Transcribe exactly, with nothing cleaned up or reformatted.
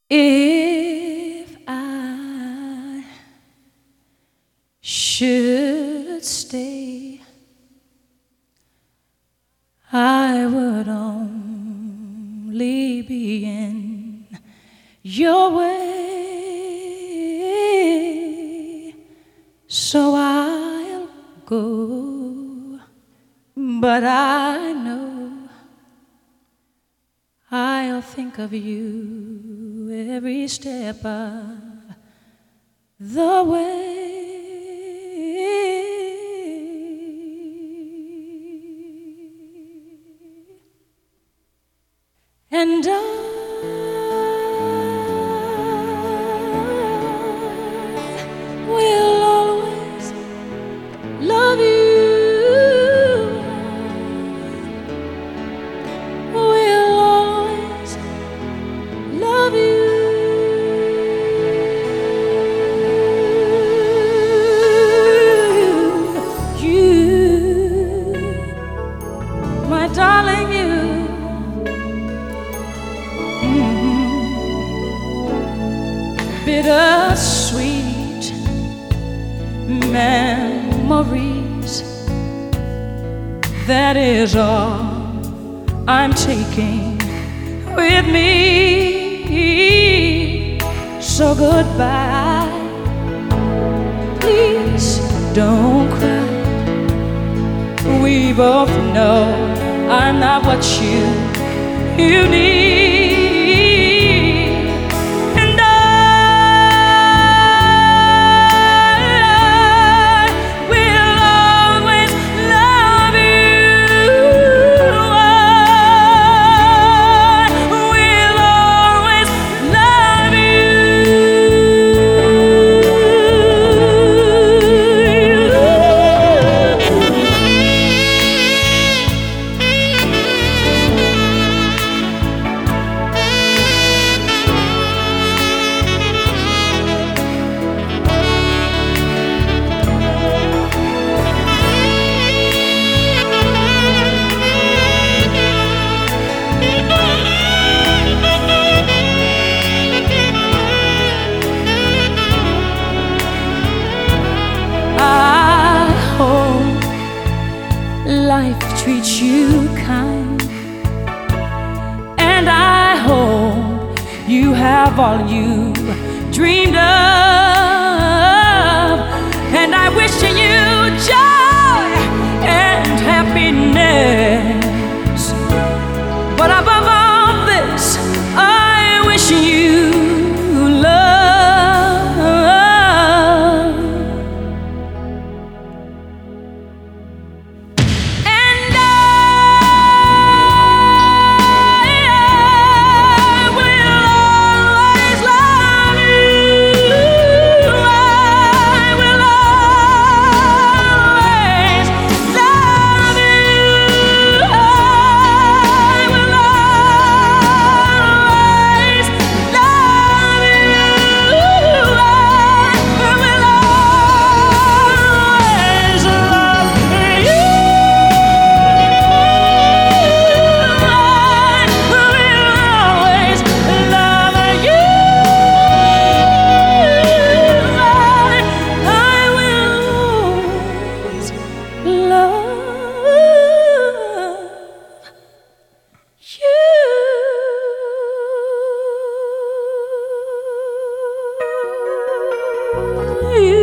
If I should stay, I would only be in your way, so I'll go, but I know I'll think of you every step of the way. And I will always love you. Will always love you. You, my darling, you. Bittersweet memories, that is all I'm taking with me. So goodbye, please don't cry. We both know I'm not what you, you need. Life treats you kind, and I hope you have all you dreamed of, and I wish you joy and happiness. But above all this, I wish you you.